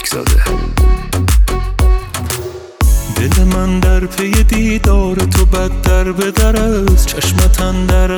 زاده. دل من در پی دیدار تو بدتر به در است، چشمت در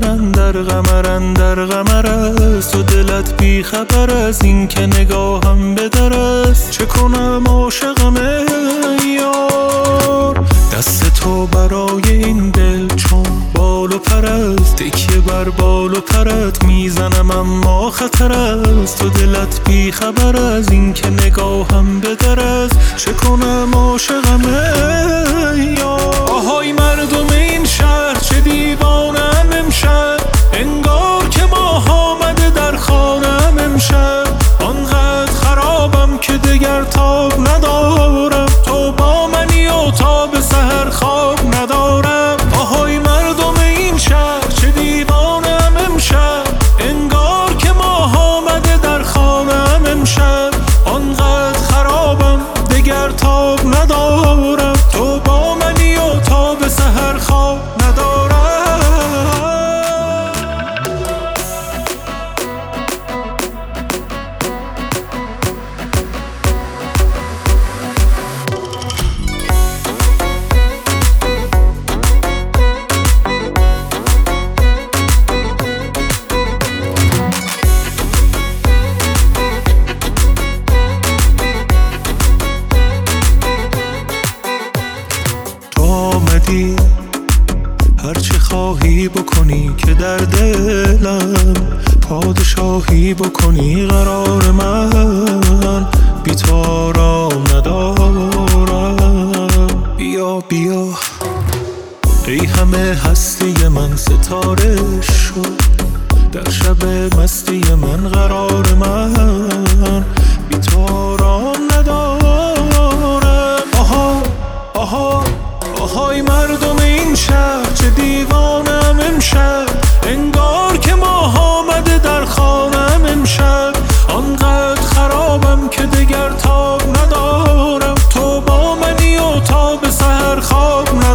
قمر است و دلت بی خبر از این که نگاهم به در است. چه کنم عاشقم ای یار، دست تو برای این دل چون بال و پر است. تکیه بر بال و پرت میزنم اما خطر است. تو دلت بی خبر از این که نگاهم به در است. چه کنم عاشقم ای یار. آهای مردم این شهر چه دیوانم امشب، انگار که ماه آمده در خانم امشب. آنقدر خرابم که دگر تاب ندارم، تو با منی و تا به سحر خواب ندارم. آهای مردم این شهر چه دیوانم امشب، انگار که ماه آمده در خانم امشب. آنقدر خرابم دگر تاب ندارم، تو با منی و تا به سحر خواب ندارم. آمدی هرچه خواهی بکنی که در دلم پادشاهی بکنی. قرار من بی تو آرام ندارم. بیا بیا ای همه هستی من ستاره شد، در شب مستی من قرار من بی تو آرام ندارم. آها آهای مردم این شهر چه دیوانم امشب، انگار که ماه آمده در خانم امشب. آنقدر خرابم که دگر تاب ندارم، تو با منی و تا به سحر خواب ندارم.